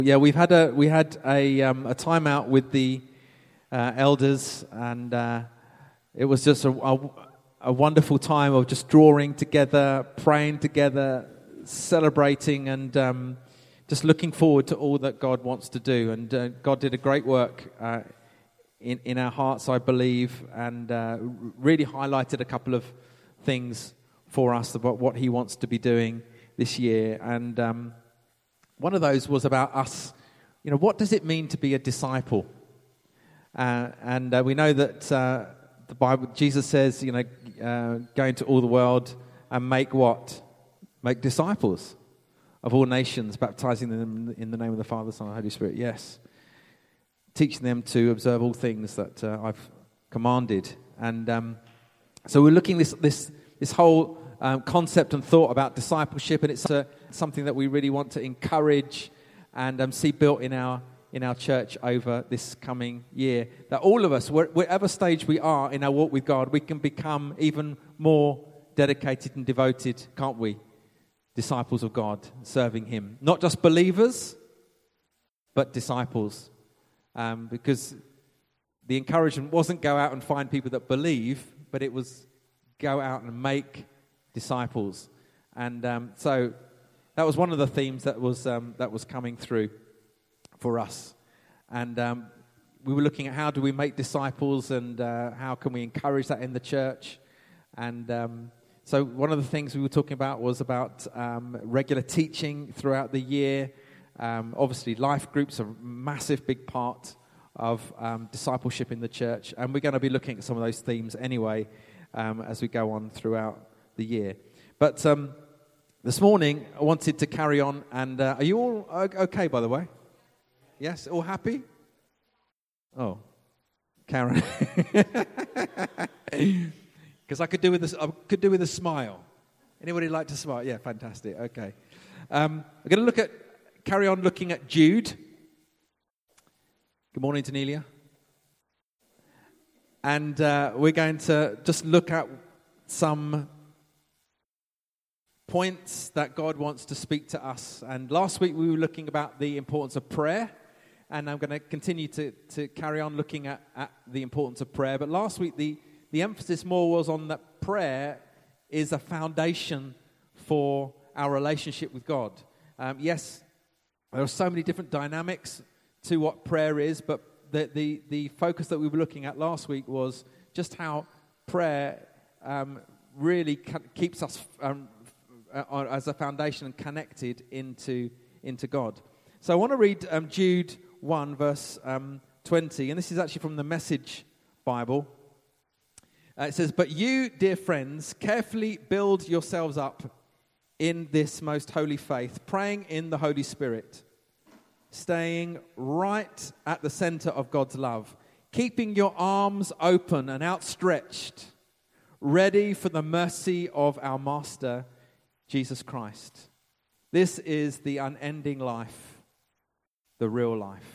Yeah, we had a time out with the elders, and it was just a wonderful time of just drawing together, praying together, celebrating, and just looking forward to all that God wants to do. And God did a great work in our hearts, I believe, and really highlighted a couple of things for us about what He wants to be doing this year. And one of those was about us. You know, what does it mean to be a disciple? And we know that the Bible, Jesus says, you know, go into all the world and make what? Make disciples of all nations, baptizing them in the name of the Father, Son, and Holy Spirit. Yes. Teaching them to observe all things that I've commanded. And so we're looking at this whole concept and thought about discipleship, and it's something that we really want to encourage and see built in our church over this coming year. That all of us, whatever stage we are in our walk with God, we can become even more dedicated and devoted, can't we? Disciples of God, serving Him. Not just believers, but disciples. Because the encouragement wasn't go out and find people that believe, but it was go out and make disciples. And so that was one of the themes that was coming through for us. And we were looking at how do we make disciples, and how can we encourage that in the church. And so one of the things we were talking about was about regular teaching throughout the year. Obviously, life groups are a massive, big part of discipleship in the church. And we're going to be looking at some of those themes anyway as we go on throughout the year. But this morning, I wanted to carry on. And are you all okay, by the way? Yes? All happy? Oh, Karen. Because I could do with this. I could do with a smile. Anybody like to smile? Yeah, fantastic. Okay. We're going to carry on looking at Jude. Good morning, Danelia. And we're going to just look at some points that God wants to speak to us. And last week we were looking about the importance of prayer. And I'm going to continue to carry on looking at the importance of prayer. But last week the emphasis more was on that prayer is a foundation for our relationship with God. Yes, there are so many different dynamics to what prayer is, but the focus that we were looking at last week was just how prayer really keeps us as a foundation and connected into God. So I want to read Jude 1, verse 20, and this is actually from the Message Bible. It says, "But you, dear friends, carefully build yourselves up in this most holy faith, praying in the Holy Spirit, staying right at the center of God's love, keeping your arms open and outstretched, ready for the mercy of our Master, Jesus Christ. This is the unending life, the real life."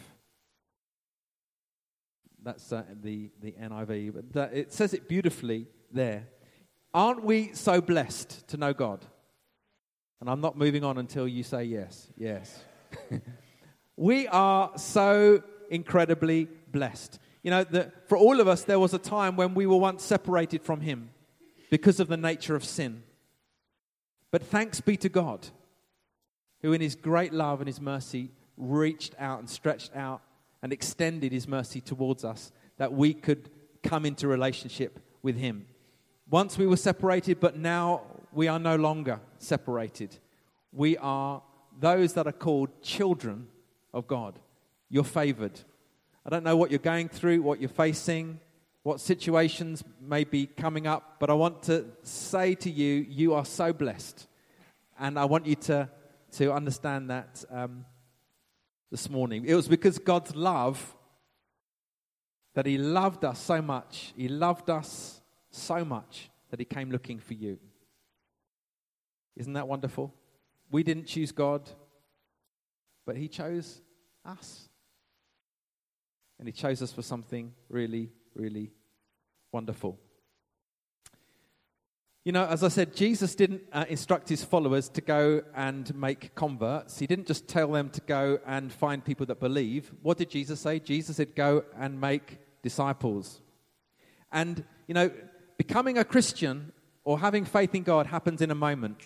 That's the NIV, but it says it beautifully there. Aren't we so blessed to know God? And I'm not moving on until you say yes. Yes. We are so incredibly blessed. You know, for all of us, there was a time when we were once separated from Him because of the nature of sin. But thanks be to God, who in His great love and His mercy reached out and stretched out and extended His mercy towards us, that we could come into relationship with Him. Once we were separated, but now we are no longer separated. We are those that are called children of God. You're favored. I don't know what you're going through, what you're facing, what situations may be coming up, but I want to say to you, you are so blessed. And I want you to understand that this morning. It was because God's love that He loved us so much. He loved us so much that He came looking for you. Isn't that wonderful? We didn't choose God, but He chose us. And He chose us for something really, really wonderful. You know, as I said, Jesus didn't instruct his followers to go and make converts. He didn't just tell them to go and find people that believe. What did Jesus say? Jesus said, go and make disciples. And, you know, becoming a Christian or having faith in God happens in a moment.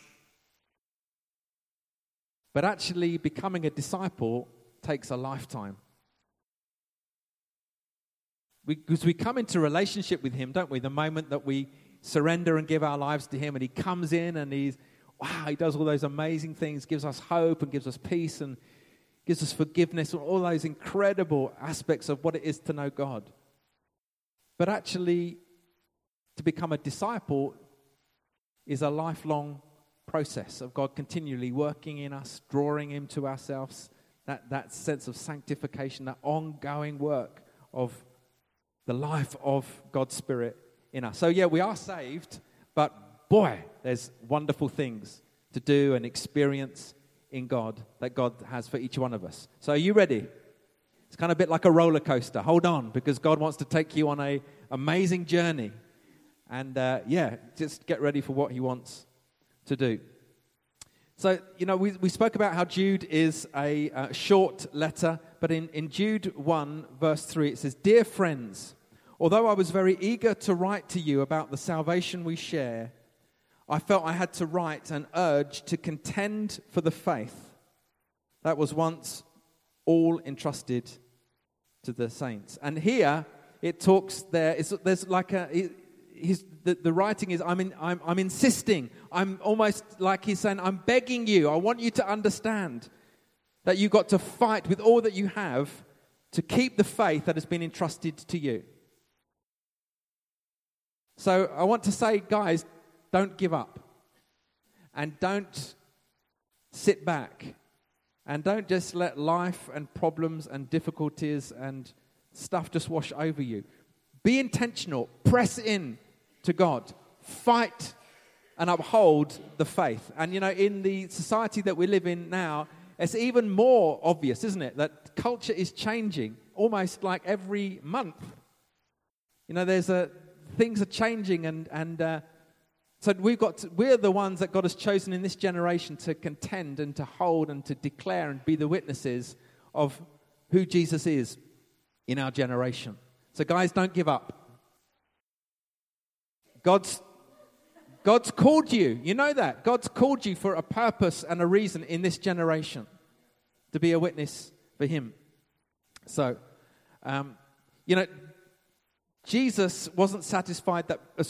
But actually becoming a disciple takes a lifetime. Because we come into relationship with him, don't we? The moment that we surrender and give our lives to him, and he comes in and he does all those amazing things, gives us hope and gives us peace and gives us forgiveness and all those incredible aspects of what it is to know God. But actually, to become a disciple is a lifelong process of God continually working in us, drawing him to ourselves, that sense of sanctification, that ongoing work of the life of God's Spirit in us. So yeah, we are saved, but boy, there's wonderful things to do and experience in God that God has for each one of us. So are you ready? It's kind of a bit like a roller coaster. Hold on, because God wants to take you on an amazing journey. And just get ready for what he wants to do. So, you know, we spoke about how Jude is a short letter, but in Jude 1, verse 3, it says, "Dear friends, although I was very eager to write to you about the salvation we share, I felt I had to write and urge to contend for the faith that was once all entrusted to the saints." And here it talks there's like the writing is I'm insisting. I'm almost like he's saying, I'm begging you. I want you to understand that you've got to fight with all that you have to keep the faith that has been entrusted to you. So I want to say, guys, don't give up. And don't sit back. And don't just let life and problems and difficulties and stuff just wash over you. Be intentional. Press in to God. Fight and uphold the faith. And, you know, in the society that we live in now, it's even more obvious, isn't it, that culture is changing almost like every month. You know, things are changing, and so we're the ones that God has chosen in this generation to contend and to hold and to declare and be the witnesses of who Jesus is in our generation. So guys, don't give up. God's called you. You know that. God's called you for a purpose and a reason in this generation to be a witness for him. So, you know, Jude wasn't satisfied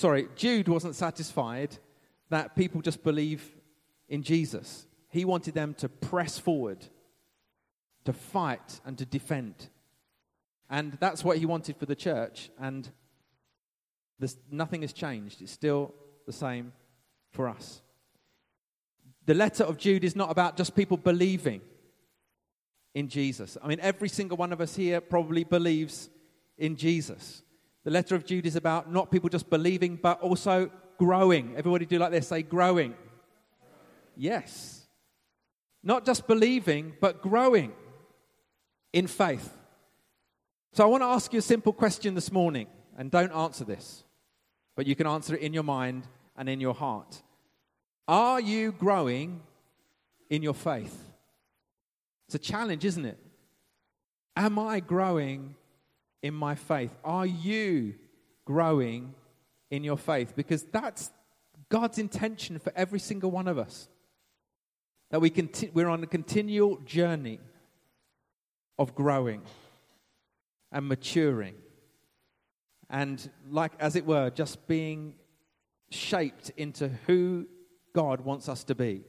that people just believe in Jesus. He wanted them to press forward, to fight and to defend. And that's what he wanted for the church. And nothing has changed. It's still the same for us. The letter of Jude is not about just people believing in Jesus. I mean, every single one of us here probably believes in Jesus. The letter of Jude is about not people just believing, but also growing. Everybody do like this, say growing. Yes. Not just believing, but growing in faith. So I want to ask you a simple question this morning, and don't answer this, but you can answer it in your mind and in your heart. Are you growing in your faith? It's a challenge, isn't it? Am I growing in my faith? Are you growing in your faith? Because that's God's intention for every single one of us. That we're on a continual journey of growing and maturing. And like, as it were, just being shaped into who God wants us to be.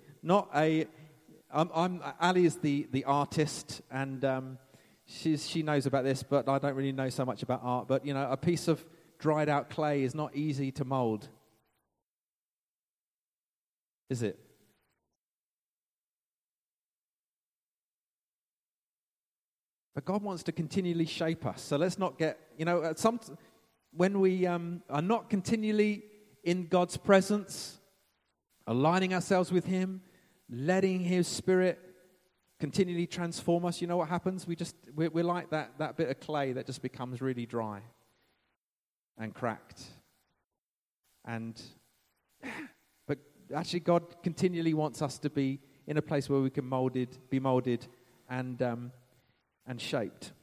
Ali is the artist, and she knows about this, but I don't really know so much about art. But, you know, a piece of dried out clay is not easy to mold. Is it? But God wants to continually shape us. So let's not get, you know, when we are not continually in God's presence, aligning ourselves with him, letting his Spirit continually transform us, you know what happens? We're like that bit of clay that just becomes really dry and cracked. And But actually God continually wants us to be in a place where we can be molded and shaped.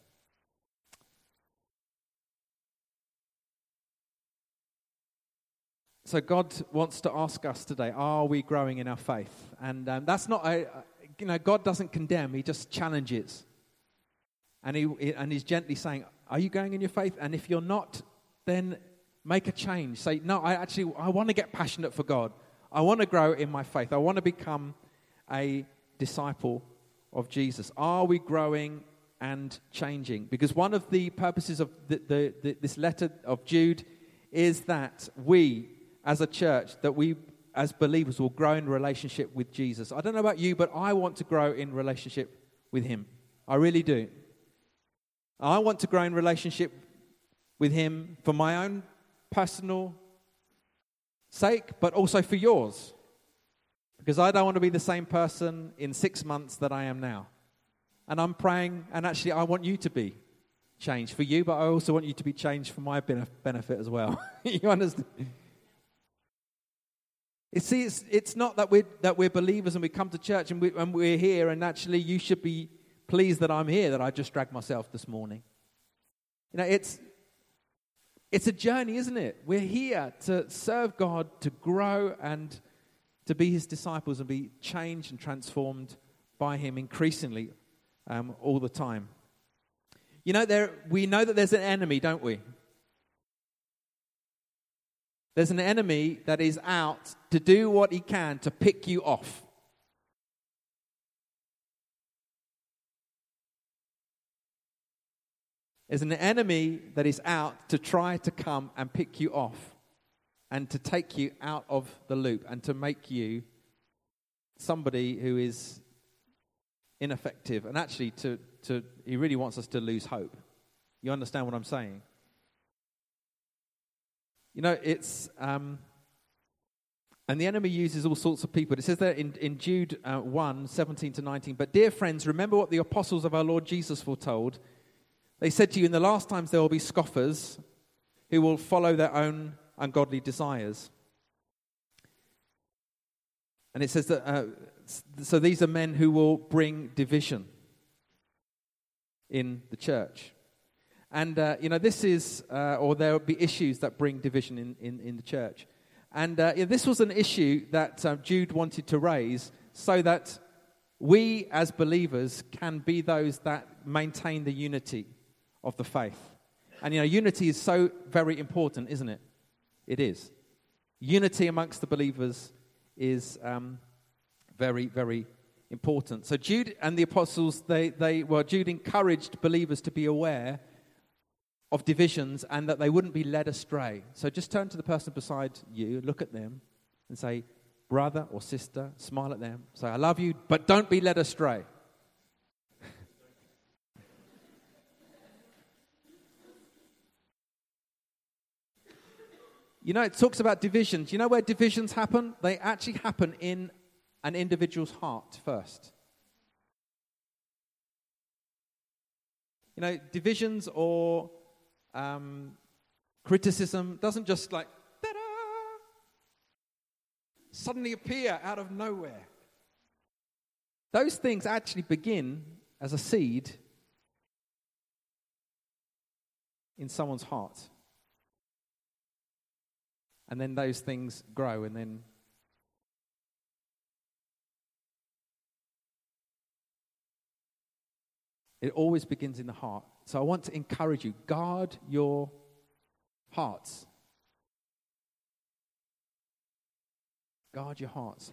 So God wants to ask us today, are we growing in our faith? And that's not, God doesn't condemn, he just challenges. And he's gently saying, are you growing in your faith? And if you're not, then make a change. Say, no, I want to get passionate for God. I want to grow in my faith. I want to become a disciple of Jesus. Are we growing and changing? Because one of the purposes of this letter of Jude is that we, as a church, that we as believers will grow in relationship with Jesus. I don't know about you, but I want to grow in relationship with him. I really do. I want to grow in relationship with him for my own personal sake, but also for yours. Because I don't want to be the same person in 6 months that I am now. And I'm praying, and actually I want you to be changed for you, but I also want you to be changed for my benefit as well. You understand? You see, it's not that we're believers and we come to church and we're here, and actually you should be pleased that I'm here, that I just dragged myself this morning. It's a journey, isn't it? We're here to serve God, to grow and to be his disciples and be changed and transformed by him increasingly all the time. We know that there's an enemy, don't we? There's an enemy that is out to do what he can to pick you off. There's an enemy that is out to try to come and pick you off and to take you out of the loop and to make you somebody who is ineffective. And actually, he really wants us to lose hope. You understand what I'm saying? It's... and the enemy uses all sorts of people. It says there in Jude 1, 17 to 19, "But dear friends, remember what the apostles of our Lord Jesus foretold. They said to you, in the last times there will be scoffers who will follow their own ungodly desires." And it says that, so these are men who will bring division in the church. And, this is, or there will be issues that bring division in the church. And this was an issue that Jude wanted to raise so that we as believers can be those that maintain the unity of the faith. And, unity is so very important, isn't it? It is. Unity amongst the believers is very, very important. So Jude and the apostles, Jude encouraged believers to be aware of divisions and that they wouldn't be led astray. So just turn to the person beside you, look at them and say, brother or sister, smile at them, say, I love you, but don't be led astray. It talks about divisions. You know where divisions happen? They actually happen in an individual's heart first. Divisions or criticism doesn't just like suddenly appear out of nowhere. Those things actually begin as a seed in someone's heart. And then those things grow, and then it always begins in the heart. So I want to encourage you, guard your hearts. Guard your hearts.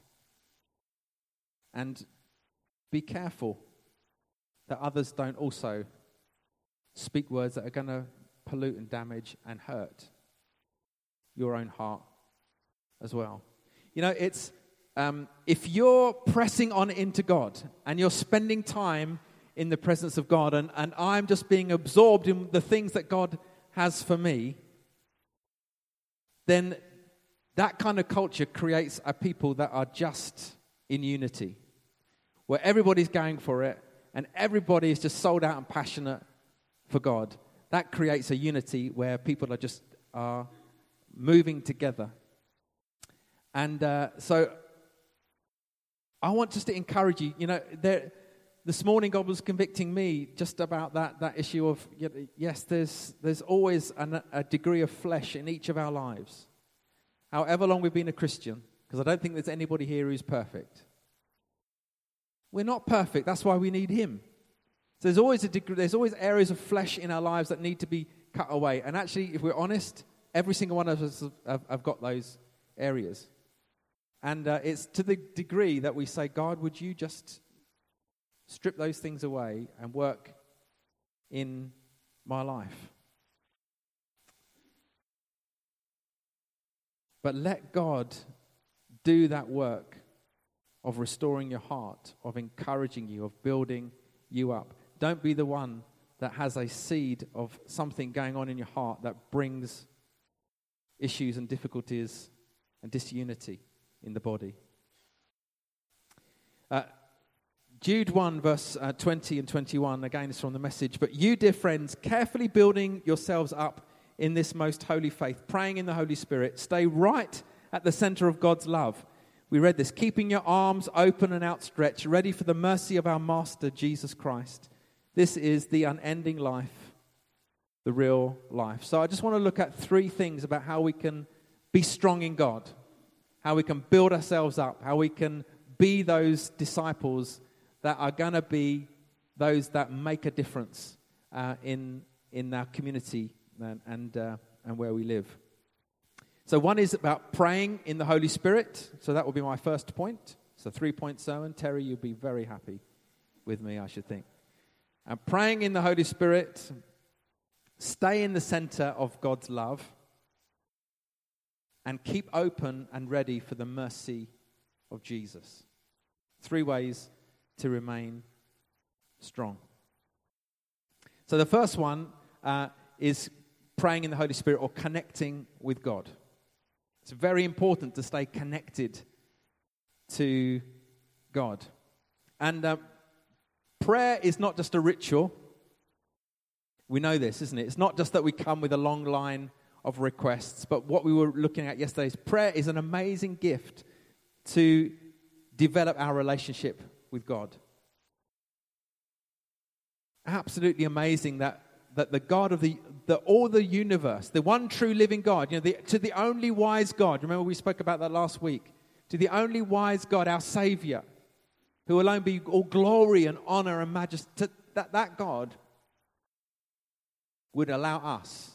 And be careful that others don't also speak words that are going to pollute and damage and hurt your own heart as well. It's if you're pressing on into God and you're spending time in the presence of God, and I'm just being absorbed in the things that God has for me, then that kind of culture creates a people that are just in unity, where everybody's going for it and everybody is just sold out and passionate for God. That creates a unity where people are moving together. And so I want just to encourage you. This morning God was convicting me just about that issue of, yes, there's always a degree of flesh in each of our lives. However long we've been a Christian, because I don't think there's anybody here who's perfect. We're not perfect. That's why we need Him. So there's always areas of flesh in our lives that need to be cut away. And actually, if we're honest, every single one of us have got those areas. And it's to the degree that we say, God, would you just strip those things away and work in my life? But let God do that work of restoring your heart, of encouraging you, of building you up. Don't be the one that has a seed of something going on in your heart that brings issues and difficulties and disunity in the body. Jude 1, verse 20 and 21, again is from the Message. But you, dear friends, carefully building yourselves up in this most holy faith, praying in the Holy Spirit, stay right at the center of God's love. We read this, keeping your arms open and outstretched, ready for the mercy of our Master, Jesus Christ. This is the unending life, the real life. So I just want to look at three things about how we can be strong in God, how we can build ourselves up, how we can be those disciples that are going to be those that make a difference in our community and where we live. So one is about praying in the Holy Spirit. So that will be my first point. It's a 3-point sermon. Terry, you'll be very happy with me, I should think. And praying in the Holy Spirit, stay in the center of God's love, and keep open and ready for the mercy of Jesus. 3 ways to remain strong. So the first one is praying in the Holy Spirit or connecting with God. It's very important to stay connected to God. And prayer is not just a ritual. We know this, isn't it? It's not just that we come with a long line of requests, but what we were looking at yesterday is prayer is an amazing gift to develop our relationship with God. Absolutely amazing that the God of all the universe, the one true living God, to the only wise God, remember we spoke about that last week, to the only wise God, our Savior, who alone be all glory and honor and majesty, that God would allow us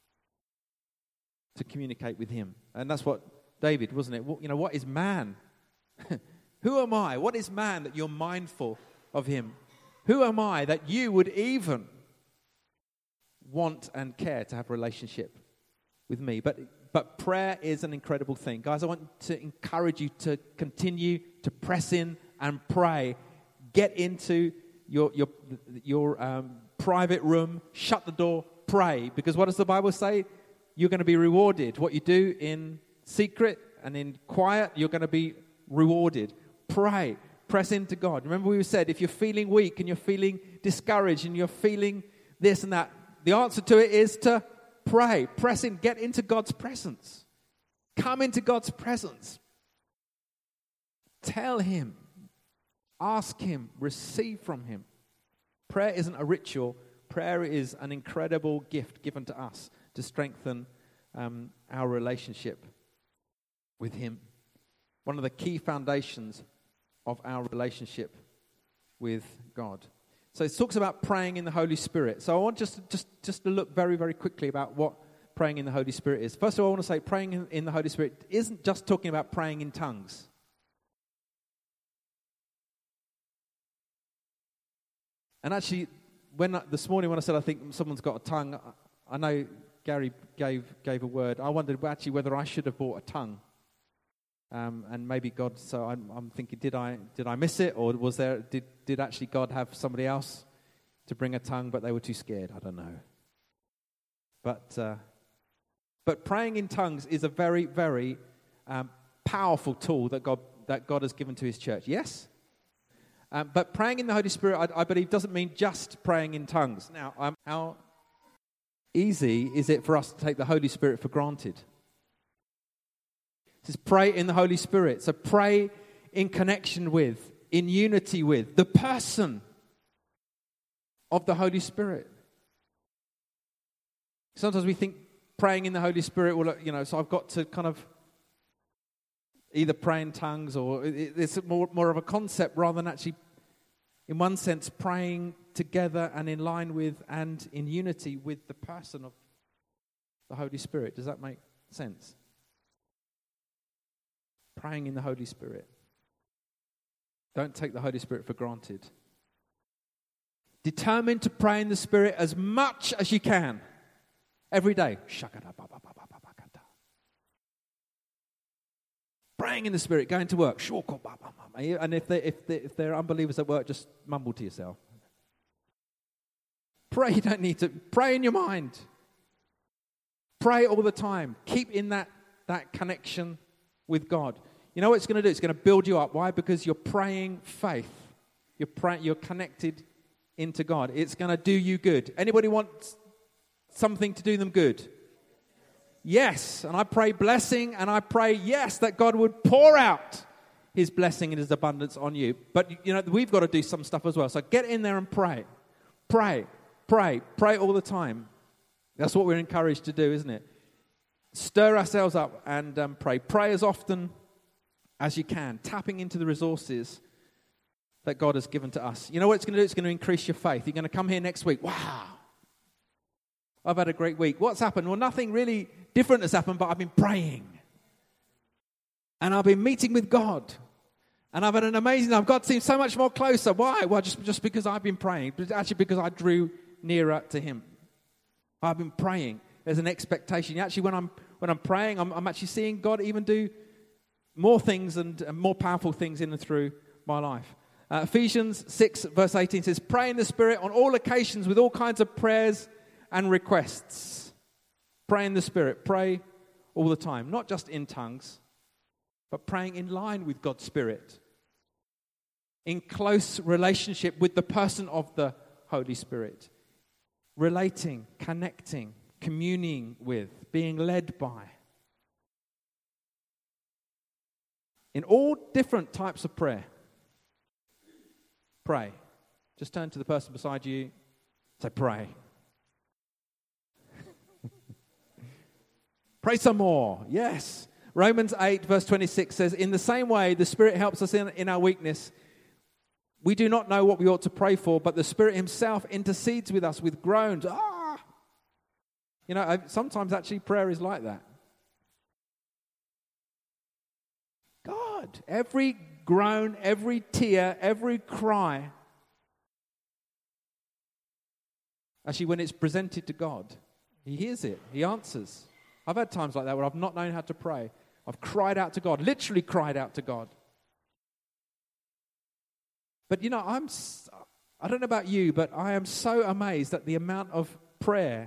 to communicate with Him. And that's what David, wasn't it? What is man? Who am I? What is man that you're mindful of him? Who am I that you would even want and care to have a relationship with me? But prayer is an incredible thing. Guys, I want to encourage you to continue to press in and pray. Get into your private room, shut the door, pray. Because what does the Bible say? You're going to be rewarded. What you do in secret and in quiet, you're going to be rewarded. Pray. Press into God. Remember we said if you're feeling weak and you're feeling discouraged and you're feeling this and that, the answer to it is to pray. Press in. Get into God's presence. Come into God's presence. Tell Him. Ask Him. Receive from Him. Prayer isn't a ritual. Prayer is an incredible gift given to us to strengthen our relationship with Him. One of the key foundations of our relationship with God. So it talks about praying in the Holy Spirit. So I want just to look very, very quickly about what praying in the Holy Spirit is. First of all, I want to say praying in the Holy Spirit isn't just talking about praying in tongues. And actually, this morning when I said I think someone's got a tongue, I know Gary gave a word. I wondered actually whether I should have bought a tongue. And maybe God, so I'm thinking, did I miss it? Or was there, did actually God have somebody else to bring a tongue, but they were too scared? I don't know. But praying in tongues is a very, very powerful tool that God has given to His church. Yes? But praying in the Holy Spirit, I believe, doesn't mean just praying in tongues. Now, how easy is it for us to take the Holy Spirit for granted? It says pray in the Holy Spirit. So pray in connection with, in unity with the person of the Holy Spirit. Sometimes we think praying in the Holy Spirit, well, so I've got to kind of either pray in tongues, or it's more of a concept rather than actually, in one sense, praying together and in line with and in unity with the person of the Holy Spirit. Does that make sense? Praying in the Holy Spirit. Don't take the Holy Spirit for granted. Determined to pray in the Spirit as much as you can every day. Praying in the Spirit, going to work. And if there are unbelievers at work, just mumble to yourself. Pray, you don't need to. Pray in your mind. Pray all the time. Keep in that connection with God. You know what it's going to do? It's going to build you up. Why? Because you're praying faith. You're connected into God. It's going to do you good. Anybody want something to do them good? Yes. And I pray blessing, and I pray, yes, that God would pour out his blessing and his abundance on you. But, we've got to do some stuff as well. So get in there and pray. Pray. Pray. Pray all the time. That's what we're encouraged to do, isn't it? Stir ourselves up and pray. Pray as often as you can, tapping into the resources that God has given to us. You know what it's going to do? It's going to increase your faith. You're going to come here next week. Wow. I've had a great week. What's happened? Well, nothing really different has happened, but I've been praying. And I've been meeting with God. And I've had an amazing time. God seems so much more closer. Why? Well, just because I've been praying. But actually because I drew nearer to him. I've been praying. There's an expectation. Actually, when I'm praying, I'm actually seeing God even do more things and more powerful things in and through my life. Ephesians 6 verse 18 says, pray in the Spirit on all occasions with all kinds of prayers and requests. Pray in the Spirit. Pray all the time. Not just in tongues, but praying in line with God's Spirit. In close relationship with the person of the Holy Spirit. Relating, connecting, communing with, being led by. In all different types of prayer. Pray. Just turn to the person beside you. Say, pray. Pray some more. Yes. Romans 8 verse 26 says, in the same way, the Spirit helps us in our weakness. We do not know what we ought to pray for, but the Spirit himself intercedes with us with groans. Sometimes actually prayer is like that. God, every groan, every tear, every cry, actually when it's presented to God, he hears it, he answers. I've had times like that where I've not known how to pray. I've cried out to God, literally cried out to God. But I don't know about you, but I am so amazed at the amount of prayers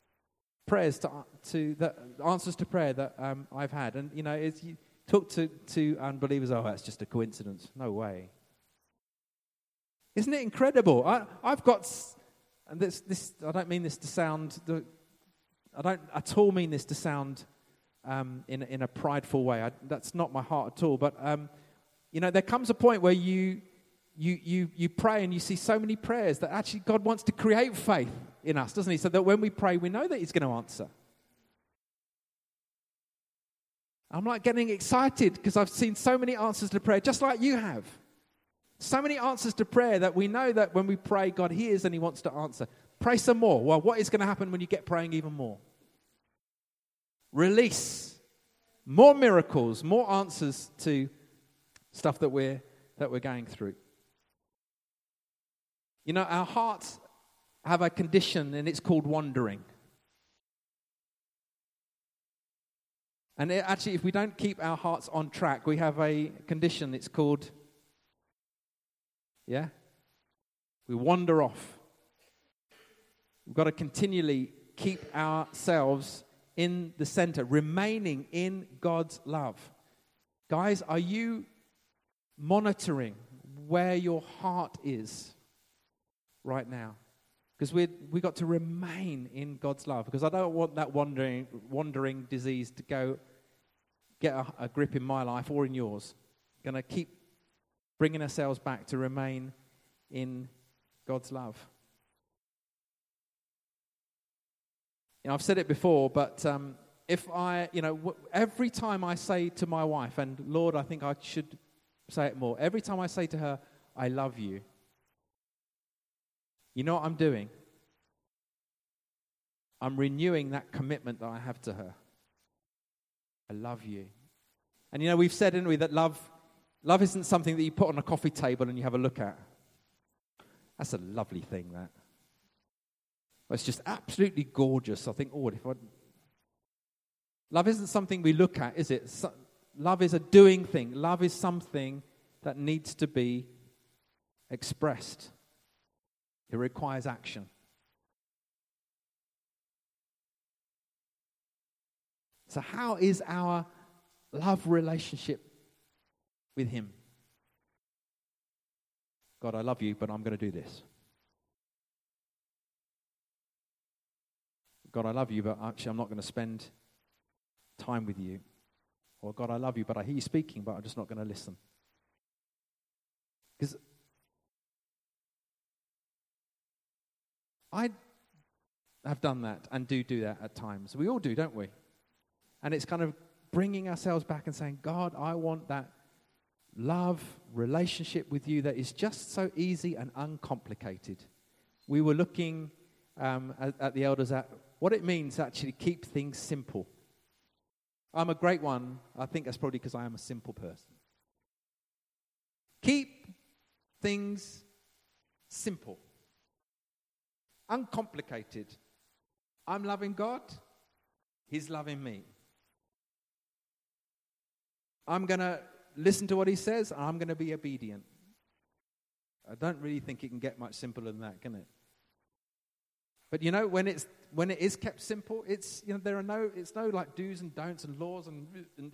to the answers to prayer that I've had. And it's you talk to unbelievers. Oh, that's just a coincidence. No way. Isn't it incredible? I've got, and this. I don't mean this to sound. I don't at all mean this to sound in a prideful way. That's not my heart at all. But there comes a point where you pray and you see so many prayers that actually God wants to create faith in us, doesn't he? So that when we pray, we know that he's going to answer. I'm like getting excited because I've seen so many answers to prayer, just like you have. So many answers to prayer that we know that when we pray, God hears and he wants to answer. Pray some more. Well, what is going to happen when you get praying even more? Release. More miracles, more answers to stuff that we're going through. Our hearts have a condition and it's called wandering. And actually, if we don't keep our hearts on track, we have a condition, it's called, we wander off. We've got to continually keep ourselves in the center, remaining in God's love. Guys, are you monitoring where your heart is right now? Because we got to remain in God's love. Because I don't want that wandering disease to get a grip in my life or in yours. Going to keep bringing ourselves back to remain in God's love. I've said it before, but if I, every time I say to my wife, and Lord, I think I should say it more, every time I say to her, I love you, you know what I'm doing? I'm renewing that commitment that I have to her. I love you. And we've said, haven't we, that love isn't something that you put on a coffee table and you have a look at. That's a lovely thing, that. It's just absolutely gorgeous. I think, love isn't something we look at, is it? Love is a doing thing. Love is something that needs to be expressed. It requires action. So how is our love relationship with Him? God, I love you, but I'm going to do this. God, I love you, but actually I'm not going to spend time with you. Or God, I love you, but I hear you speaking, but I'm just not going to listen. Because I have done that and do that at times. We all do, don't we? And it's kind of bringing ourselves back and saying, God, I want that love relationship with you that is just so easy and uncomplicated. We were looking at the elders at what it means to actually keep things simple. I'm a great one. I think that's probably because I am a simple person. Keep things simple. Uncomplicated. I'm loving God. He's loving me. I'm going to listen to what He says, and I'm going to be obedient. I don't really think it can get much simpler than that, can it? But when it is kept simple, it's it's no like do's and don'ts and laws and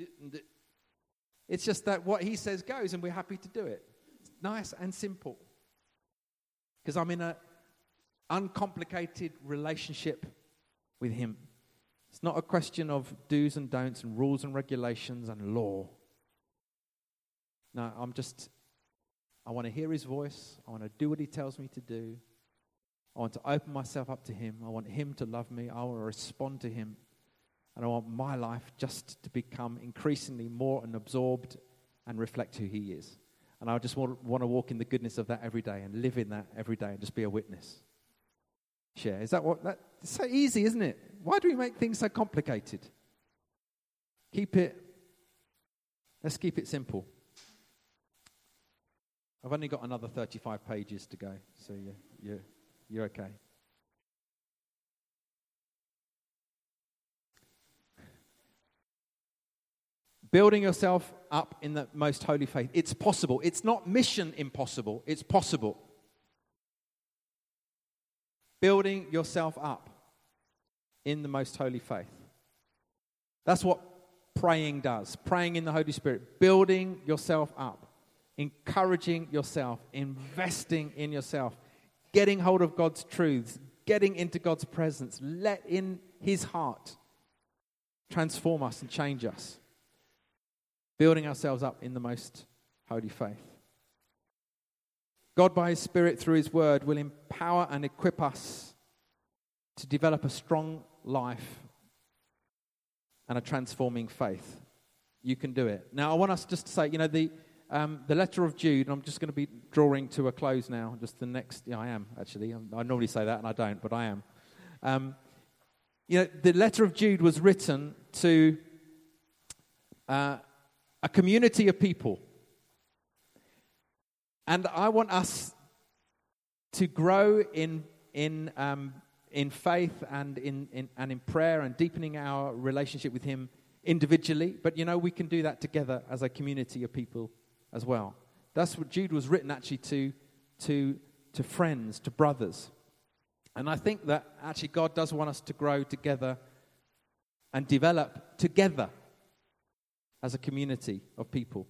it's just that what He says goes, and we're happy to do it. It's nice and simple. Because I'm in an uncomplicated relationship with Him. It's not a question of do's and don'ts and rules and regulations and law. No, I want to hear His voice. I want to do what He tells me to do. I want to open myself up to Him. I want Him to love me. I want to respond to Him. And I want my life just to become increasingly more and absorbed and reflect who He is. And I just want to walk in the goodness of that every day and live in that every day and just be a witness. Share. Is that it's so easy, isn't it? Why do we make things so complicated? Let's keep it simple. I've only got another 35 pages to go, so you're okay. Building yourself up in the most holy faith. It's possible. It's not mission impossible. It's possible. Building yourself up in the most holy faith. That's what praying does. Praying in the Holy Spirit. Building yourself up. Encouraging yourself, investing in yourself, getting hold of God's truths, getting into God's presence, let in His heart transform us and change us. Building ourselves up in the most holy faith. God, by His Spirit, through His Word, will empower and equip us to develop a strong life and a transforming faith. You can do it. Now, I want us just to say, the letter of Jude, and I'm just going to be drawing to a close now. Just the next, I am actually. I normally say that and I don't, but I am. The letter of Jude was written to a community of people. And I want us to grow in faith and in prayer and deepening our relationship with Him individually. But we can do that together as a community of people as well. That's what Jude was written actually to friends, to brothers. And I think that actually God does want us to grow together and develop together as a community of people.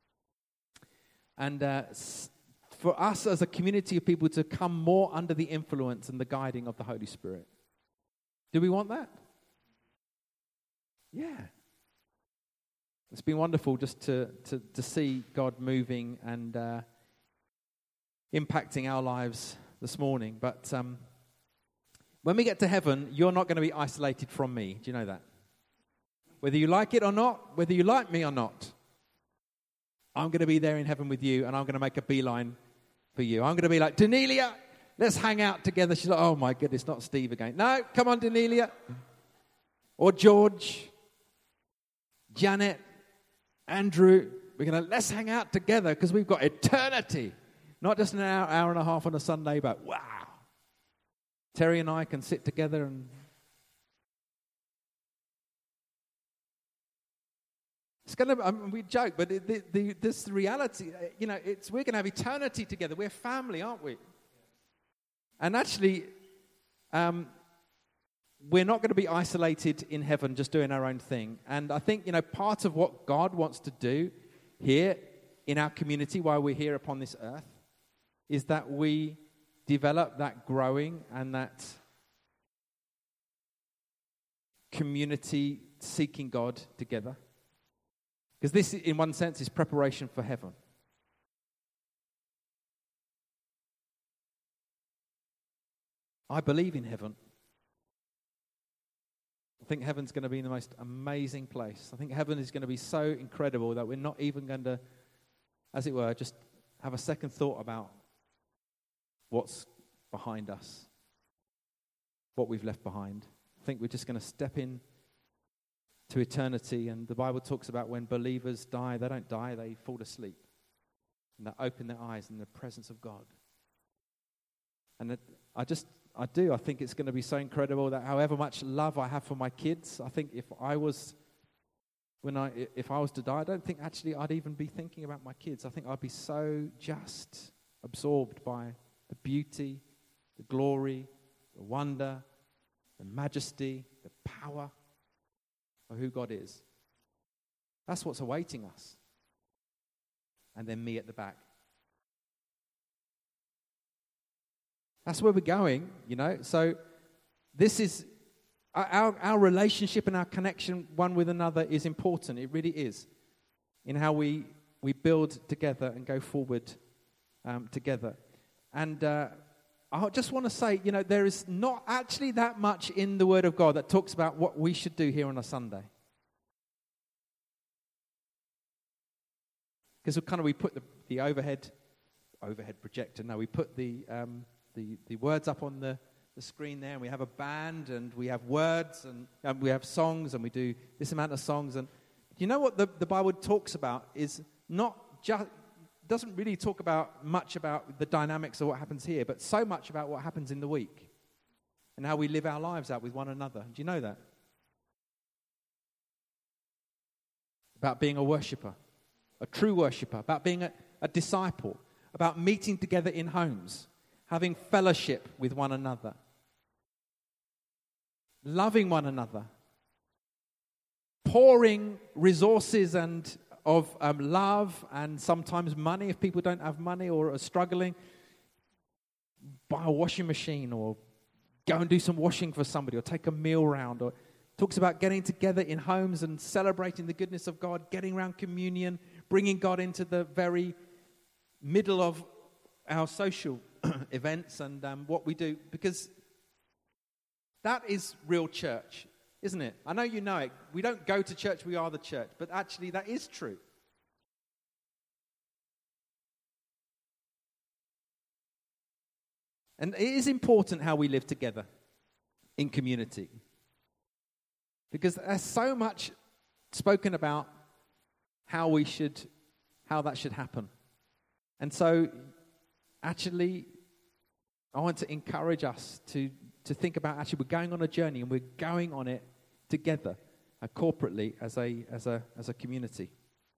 And for us as a community of people to come more under the influence and the guiding of the Holy Spirit. Do we want that? Yeah. It's been wonderful just to see God moving and impacting our lives this morning. But when we get to heaven, you're not going to be isolated from me. Do you know that? Whether you like it or not, whether you like me or not, I'm going to be there in heaven with you, and I'm going to make a beeline for you. I'm going to be like, Danelia, let's hang out together. She's like, oh my goodness, not Steve again. No, come on, Danelia. Or George, Janet, Andrew. Let's hang out together because we've got eternity. Not just an hour and a half on a Sunday, but wow. Terry and I can sit together and it's going to, we joke, but this reality, we're going to have eternity together. We're family, aren't we? And actually, we're not going to be isolated in heaven just doing our own thing. And I think, part of what God wants to do here in our community while we're here upon this earth is that we develop that growing and that community seeking God together. Because this, in one sense, is preparation for heaven. I believe in heaven. I think heaven's going to be the most amazing place. I think heaven is going to be so incredible that we're not even going to, as it were, just have a second thought about what's behind us, what we've left behind. I think we're just going to step in to eternity, and the Bible talks about when believers die, they don't die, they fall asleep. And they open their eyes in the presence of God. And I think it's going to be so incredible that however much love I have for my kids, I think if I was to die, I don't think actually I'd even be thinking about my kids. I think I'd be so just absorbed by the beauty, the glory, the wonder, the majesty, the power of who God is. That's what's awaiting us. And then me at the back. That's where we're going, So this is, our relationship and our connection one with another is important. It really is. In how we build together and go forward together. And I just want to say, there is not actually that much in the Word of God that talks about what we should do here on a Sunday. Because we put the overhead projector. No, we put the words up on the screen there, and we have a band, and we have words, and we have songs, and we do this amount of songs. And you know what the Bible talks about is not just, doesn't really talk about much about the dynamics of what happens here, but so much about what happens in the week and how we live our lives out with one another. Do you know that? About being a worshiper, a true worshiper, about being a disciple, about meeting together in homes, having fellowship with one another, loving one another, pouring resources and of love and sometimes money if people don't have money or are struggling. Buy a washing machine or go and do some washing for somebody or take a meal round. Or talks about getting together in homes and celebrating the goodness of God, getting around communion, bringing God into the very middle of our social events and what we do, because that is real church, isn't it? I know you know it. We don't go to church, we are the church. But actually, that is true. And it is important how we live together in community. Because there's so much spoken about how that should happen. And so, actually, I want to encourage us to think about, actually, we're going on a journey and we're going on it together, corporately, as a community.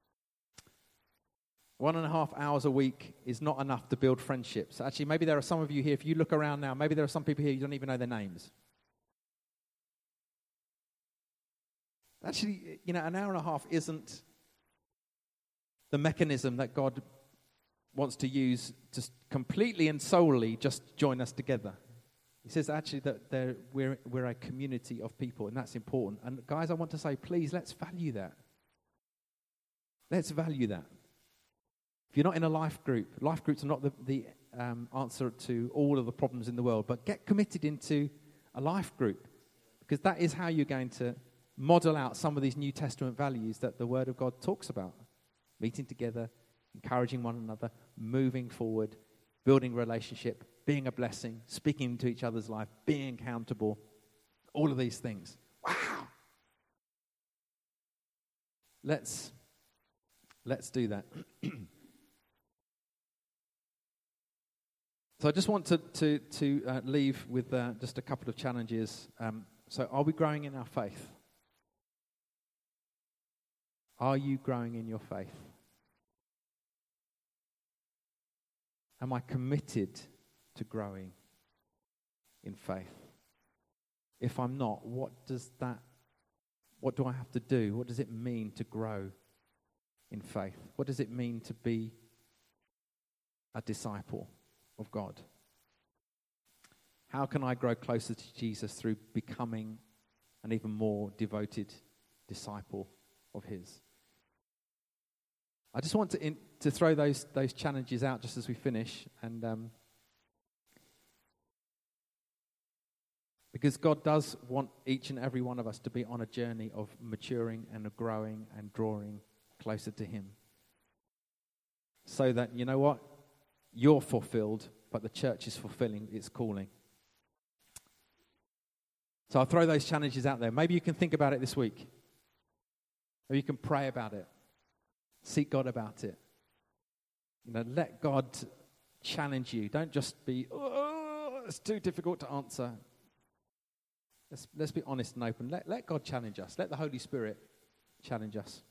1.5 hours a week is not enough to build friendships. Actually, maybe there are some of you here, if you look around now, maybe there are some people here you don't even know their names. Actually, an hour and a half isn't the mechanism that God wants to use to completely and solely just join us together. He says actually that we're a community of people, and that's important. And guys, I want to say, please, let's value that. Let's value that. If you're not in a life groups are not the answer to all of the problems in the world, but get committed into a life group, because that is how you're going to model out some of these New Testament values that the Word of God talks about. Meeting together, encouraging one another, moving forward, building relationship, being a blessing, speaking into each other's life, being accountable, all of these things. Wow! Let's do that. So I just want to leave with just a couple of challenges. So are we growing in our faith? Are you growing in your faith? Am I committed to growing in faith? If I'm not, what do I have to do? What does it mean to grow in faith? What does it mean to be a disciple of God? How can I grow closer to Jesus through becoming an even more devoted disciple of his? I just want to throw those challenges out just as we finish, and because God does want each and every one of us to be on a journey of maturing and growing and drawing closer to him, so that, you know what, you're fulfilled, but the church is fulfilling its calling. So I'll throw those challenges out there. Maybe you can think about it this week. Maybe you can pray about it. Seek God about it. You know, let God challenge you. Don't just be, oh, it's too difficult to answer. Let's be honest and open. Let God challenge us. Let the Holy Spirit challenge us.